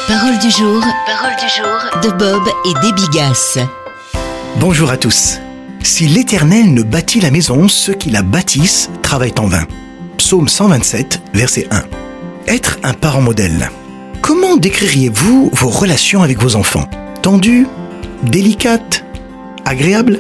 Parole du jour de Bob et Déby Gass. Bonjour à tous. Si l'Éternel ne bâtit la maison, ceux qui la bâtissent travaillent en vain. Psaume 127, verset 1. Être un parent modèle. Comment décririez-vous vos relations avec vos enfants ? Tendues ? Délicates ? Agréables ?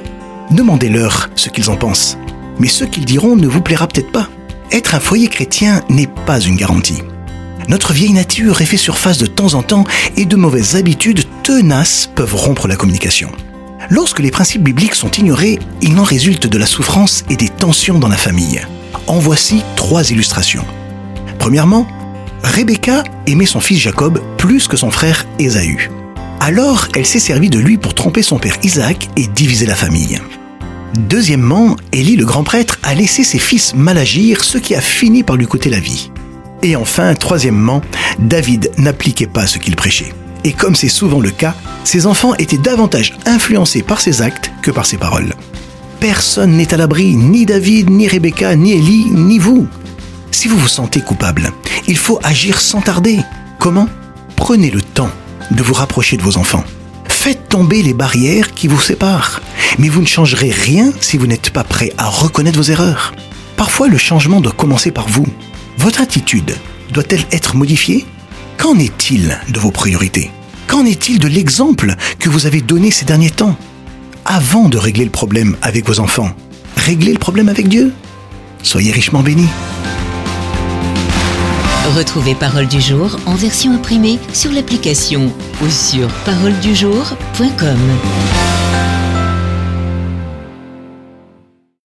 Demandez-leur ce qu'ils en pensent. Mais ce qu'ils diront ne vous plaira peut-être pas. Être un foyer chrétien n'est pas une garantie. Notre vieille nature refait surface de temps en temps et de mauvaises habitudes tenaces peuvent rompre la communication. Lorsque les principes bibliques sont ignorés, il en résulte de la souffrance et des tensions dans la famille. En voici 3 illustrations. Premièrement, Rebecca aimait son fils Jacob plus que son frère Ésaü. Alors, elle s'est servie de lui pour tromper son père Isaac et diviser la famille. Deuxièmement, Élie le grand prêtre a laissé ses fils mal agir, ce qui a fini par lui coûter la vie. Et enfin, troisièmement, David n'appliquait pas ce qu'il prêchait. Et comme c'est souvent le cas, ses enfants étaient davantage influencés par ses actes que par ses paroles. Personne n'est à l'abri, ni David, ni Rebecca, ni Élie, ni vous. Si vous vous sentez coupable, il faut agir sans tarder. Comment ? Prenez le temps de vous rapprocher de vos enfants. Faites tomber les barrières qui vous séparent. Mais vous ne changerez rien si vous n'êtes pas prêt à reconnaître vos erreurs. Parfois, le changement doit commencer par vous. Votre attitude doit-elle être modifiée ? Qu'en est-il de vos priorités ? Qu'en est-il de l'exemple que vous avez donné ces derniers temps ? Avant de régler le problème avec vos enfants, réglez le problème avec Dieu. Soyez richement bénis. Retrouvez Parole du jour en version imprimée sur l'application ou sur paroledujour.com.